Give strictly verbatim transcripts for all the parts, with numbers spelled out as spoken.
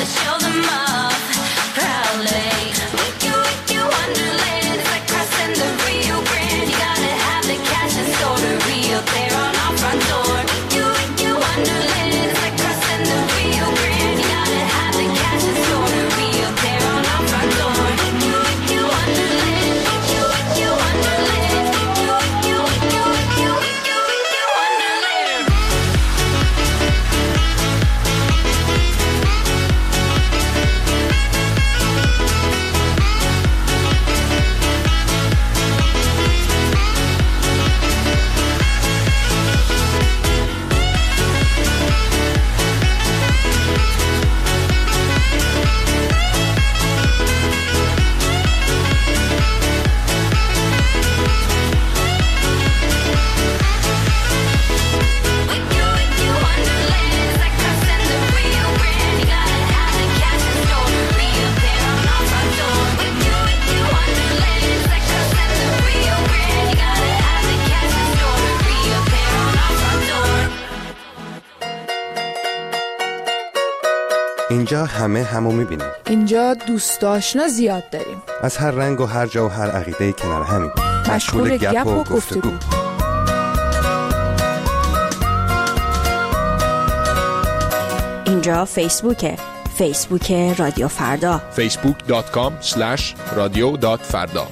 show them off proudly. With you, with you, Wonderland. It's like crossing the Rio Grande. You gotta have the cash and store to real there on our front door. With you, with you, Wonderland. It's like crossing the Rio Grande. You gotta have the cash and store to real there on our front door. With you, with you, Wonderland. With you, with you, Wonderland. With you, with you, with you, with you, with you, with you, Wonderland. اینجا همه همو میبینیم. اینجا دوست آشنا زیاد داریم. از هر رنگ و هر جا و هر عقیده کنار همین. مشغول گپ و گفتگو. اینجا فیسبوکه. فیسبوک رادیو فردا. فیسبوک دات کام اسلش رادیو دات فردا.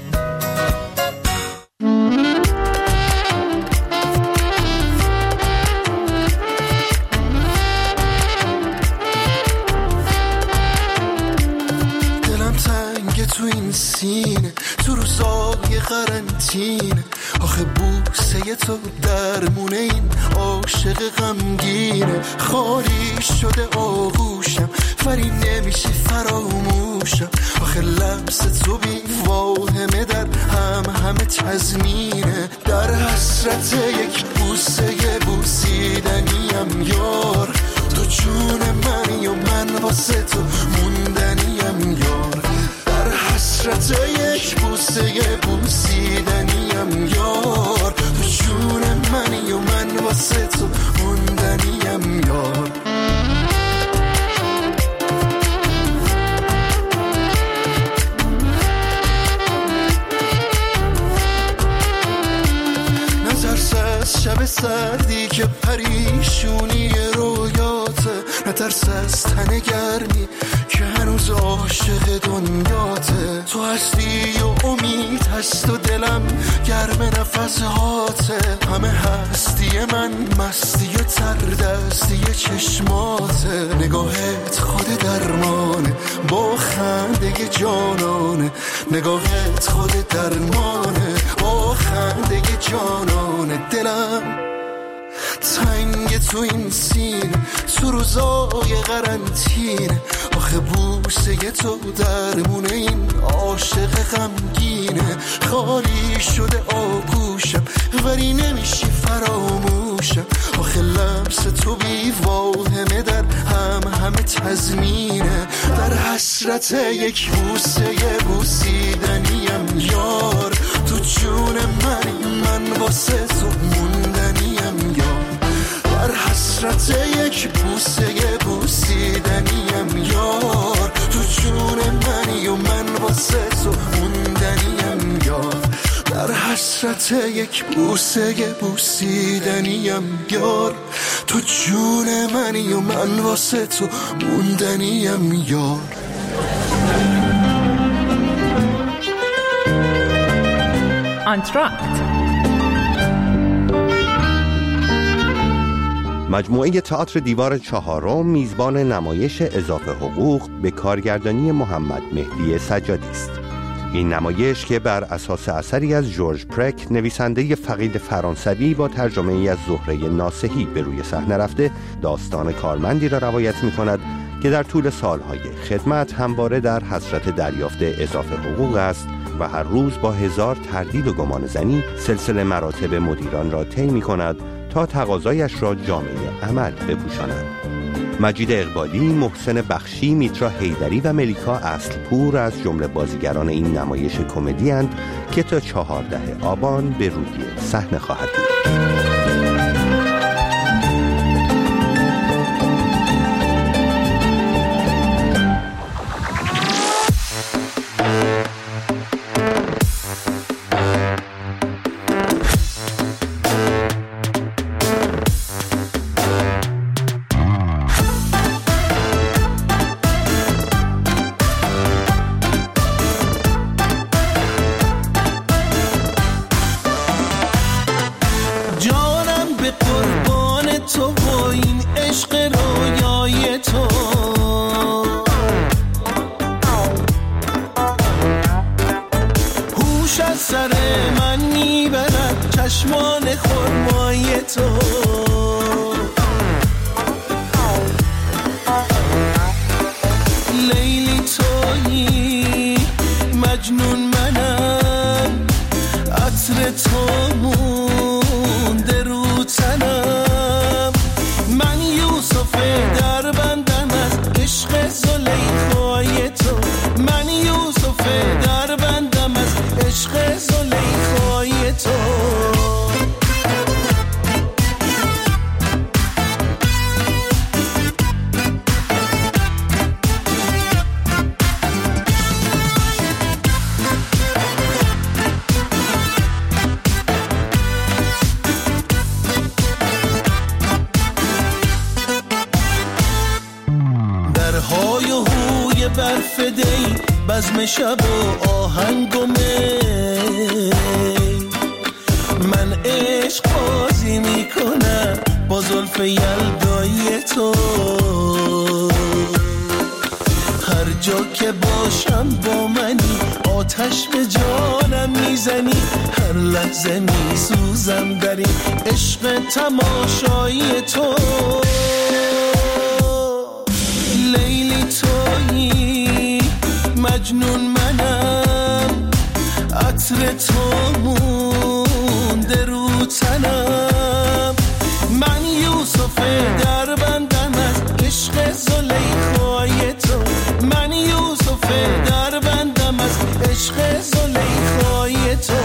تو این سینه تو روزای قرنطینه آخه بوسه تو درمونه این عاشق غمگینه خالی شده آغوشم ولی نمیشه فراموشم آخه لمس تو بی واهمه در هم همه تزمینه در حسرت یک بوسه بوسیدنیم یار تو جون منی و من واسه تو موندنیم یار حسرت یک بوسه بوسیدنیم یار تو جون منی و من واسه تو موندنیم یار نترس از شب سردی که پریشونی رویاته نترس از تن گرمی که هنوز عاشق دنیاته تو هستی و امید هست و دلم گرم نفس هاته همه هستی من مستی و تردستی چشماته نگاهت خود درمانه با خنده جانانه نگاهت خود درمانه با خنده جانانه دلم تنگ تو این سین تو روزای قرنطینه آخه بوسه تو درمونه این عاشق غمگینه خالی شده آغوشم ولی نمیشی فراموشم آخه لمس تو بی واهمه در هم همه تزمینه در حسرت یک بوسه بوسیدنیم یار تو جون منی من واسه تو موندنیم یار در حسرت یک بوسه بوسیدنیم یار تو جون منی و من واسه تو موندنیم یار در حسرت یک بوسه بوسیدنیم یار تو جون منی و من واسه تو موندنیم یار آنتراکت مجموعه تئاتر دیوار چهارم میزبان نمایش اضافه حقوق به کارگردانی محمد مهدی سجادی است. این نمایش که بر اساس اثری از جورج پرک نویسنده فقید فرانسوی با ترجمه ای از زهره ناصحی به روی صحنه رفته داستان کارمندی را روایت می‌کند که در طول سالهای خدمت همواره در حسرت دریافت اضافه حقوق است و هر روز با هزار تردید و گمان زنی سلسله مراتب مدیران را طی می‌کند تا تقاضایش را جامعه عمل بپوشانند. مجید اقبالی، محسن بخشی، میترا حیدری و ملیکا اصلپور از جمله بازیگران این نمایش کمدی اند که تا چهاردهم آبان به روی صحنه خواهد بود. لیلی تویی مجنون منم، عطر تو مونده رو تنم، من یوسف در بندم از عشق زلیخای تو، من یوسف در بندم از عشق زلیخای تو. برف دی بزم شب و آهنگ و می، من عشق بازی میکنم با زلف یلدای تو، هر جا که باشم با منی آتش به جانم میزنی، هر لحظه میسوزم در این عشق تماشایی تو. لیلی تویی مجنون منم، عطر تو مونده رو تنم، من یوسف در بندم از عشق زلیخای تو، من یوسف در بندم از عشق زلیخای تو.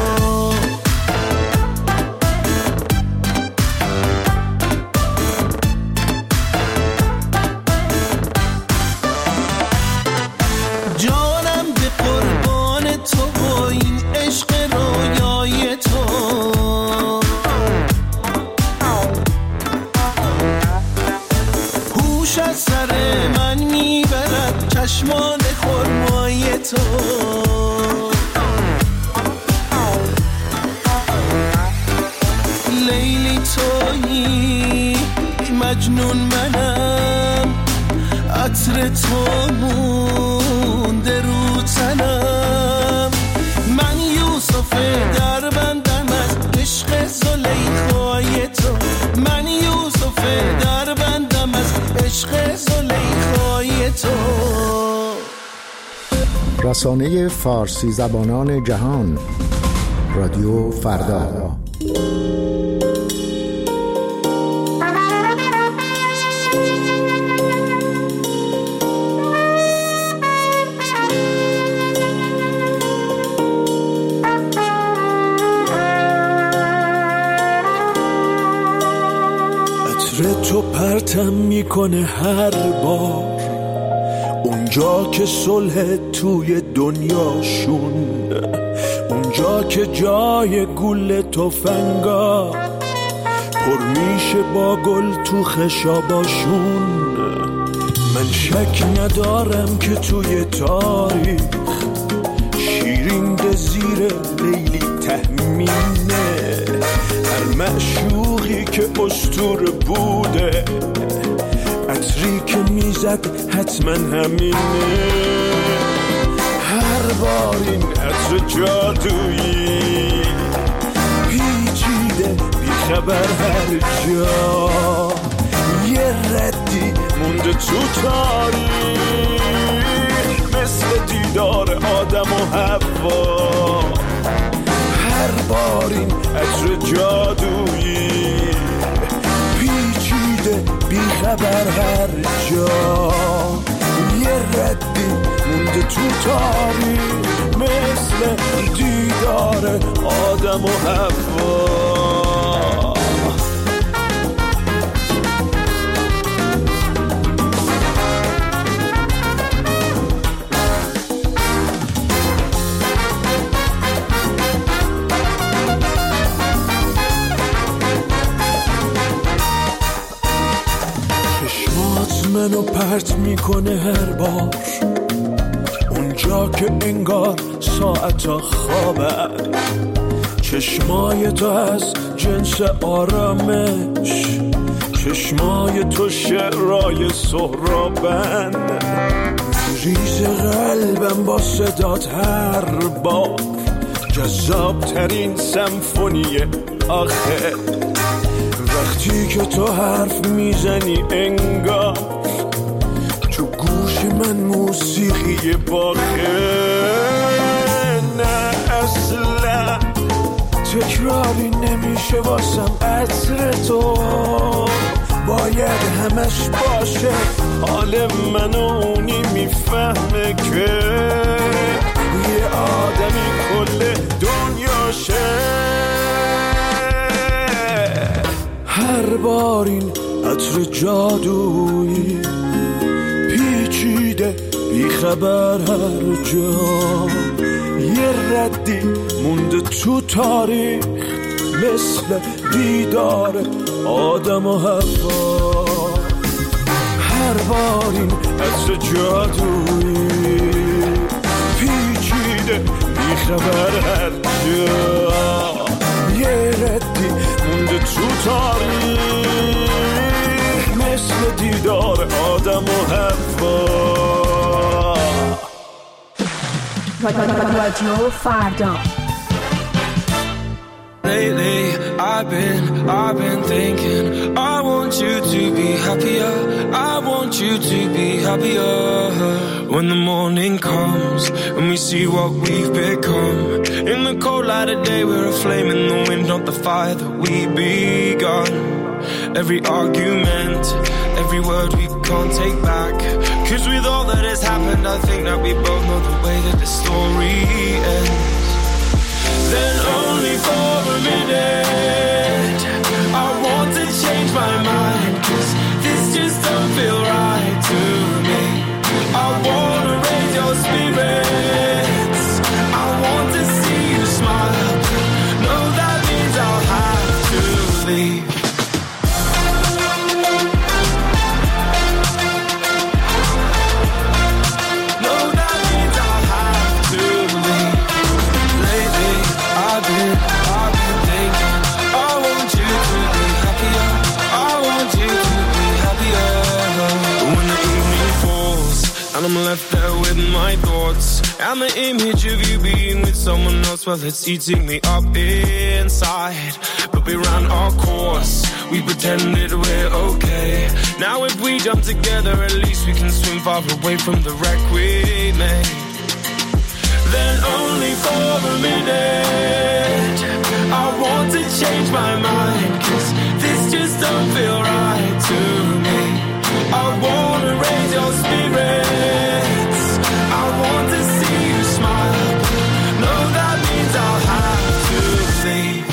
چشمان خرمای تو، لیلی تویی مجنون منم، عطر تو مونده رو تنم، من یوسف در بندم از عشق زلیخای تو، من یوسف در بندم از عشق زلیخای تو. رسانه فارسی زبانان جهان، رادیو فردا. عطر تو پرتم میکنه هر بار اونجا که صلح توی دنیاشون، اونجا که جای گل تفنگا پر میشه با گل تو خشاباشون. من شک ندارم که توی تاریخ شیرین ده زیر لیلی تهمینه، هر معشوقی که اسطوره بوده عطری که میزد حتما همینه، هر بار این عطر جادویی پیچیده بیخبر هر جا، یه ردی مونده تو تاریخ مثل دیدار آدم و حوا، هر بار این عطر جادویی پیچیده بیخبر هر جا، یه ردی مونده تو تاریخ مثل دیدار آدم و حوا. منو پرت میکنه هر بار اونجا که انگار ساعتا خوابن، چشمای تو از جنس آرامش، چشمای تو شعرهای سهرابن، ریز قلبم با صدات هر بار جذاب ترین سمفونی آخر، وقتی که تو حرف میزنی انگار تو گوش من موسیقی باخه، نه اصلا تکراری نمیشه واسم عطر تو، باید همش باشه حال من و اونی میفهمه که یه آدمی کل دنیاشه. هر بار این عطر جادویی پیچیده بیخبر هر جا، یه ردی مونده تو تاریخ مثل دیدار آدم و حوا. هر بار این عطر جادویی پیچیده بیخبر هر جا، یه ردی مونده تو تاریخ مثل دیدار آدم و حوا. رادیو فردا. Lately, I've been, I've been thinking, I want you to be happier, I want you to be happier. When the morning comes, and we see what we've become, in the cold light of day, we're a flame in the wind, not the fire that we begun. Every argument, every word we can't take back, 'cause with all that has happened, I think that we both know the way that the story ends. Then only for a minute I want to change my mind, 'cause this just don't feel right to me. I wanna raise your spirits, I want to see you smile. No, that means I'll have to leave. I'm left there with my thoughts, and the image of you being with someone else, well, it's eating me up inside. But we ran our course, we pretended we're okay. Now if we jump together, at least we can swim far away from the wreck we made. Then only for a minute I want to change my mind, 'cause this just don't feel right to me. I wanna raise your spirits, I want to see you smile. No, that means I'll have to leave.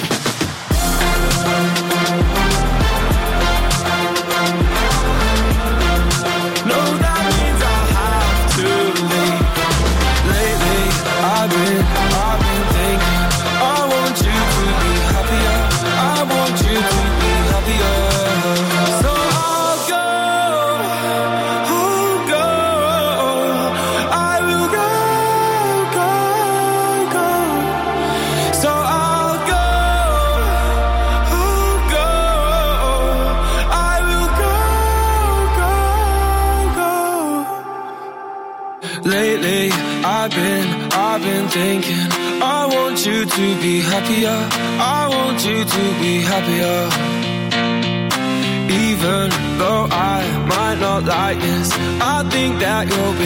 No, that means I'll have to leave. Lately, I've been, I've been thinking, I want you to be happier, I want you to be happier. So lately, I've been, I've been thinking, I want you to be happier, I want you to be happier. Even though I might not like this, I think that you'll be